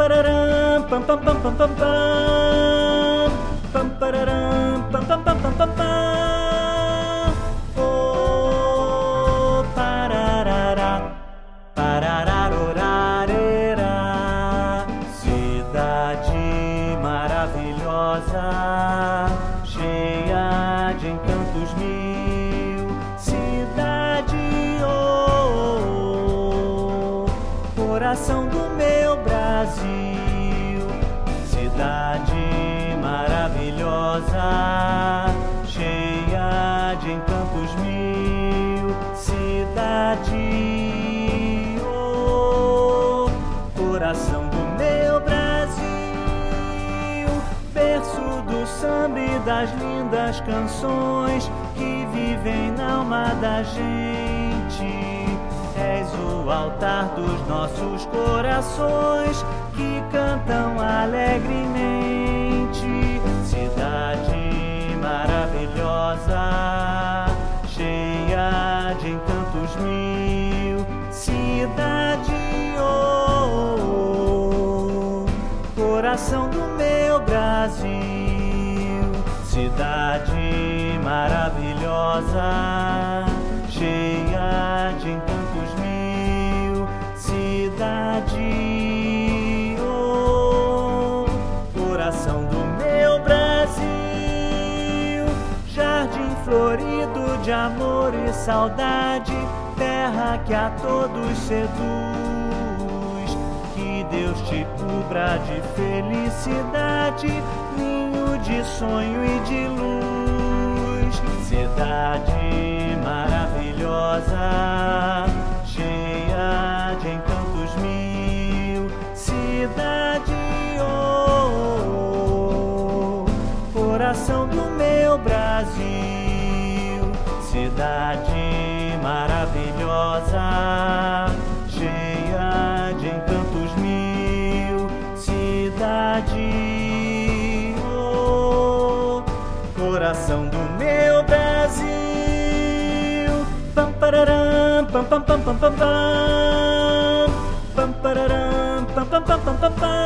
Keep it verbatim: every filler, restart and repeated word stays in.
pararam, pam pam pam pam pam pam, pam pararam, pam pam pam pam pam pam. Oh, pararará, parararorarerá, cidade maravilhosa, cheia de encantos mil, cidade, oh, coração do meu Brasil, cidade maravilhosa, cheia de encantos mil, cidade, oh, coração do meu Brasil, berço do samba e das lindas canções que vivem na alma da gente. És o altar dos nossos corações que cantam alegremente. Cidade maravilhosa, cheia de encantos mil, cidade, oh, coração do meu Brasil, cidade maravilhosa, cheia de encantos mil, cidade, oh, coração do meu Brasil, jardim florido de amor e saudade, terra que a todos seduz, que Deus te cubra de felicidade, ninho de sonho e de luz, cidade maravilhosa, cheia de encantos mil, cidade, oh, coração do meu Brasil, cidade maravilhosa, cheia de encantos mil, cidade, oh, coração do meu Brasil. Pam pararam, pam pam pam pam pam pam, pam pararam, pam pam pam pam pam pam.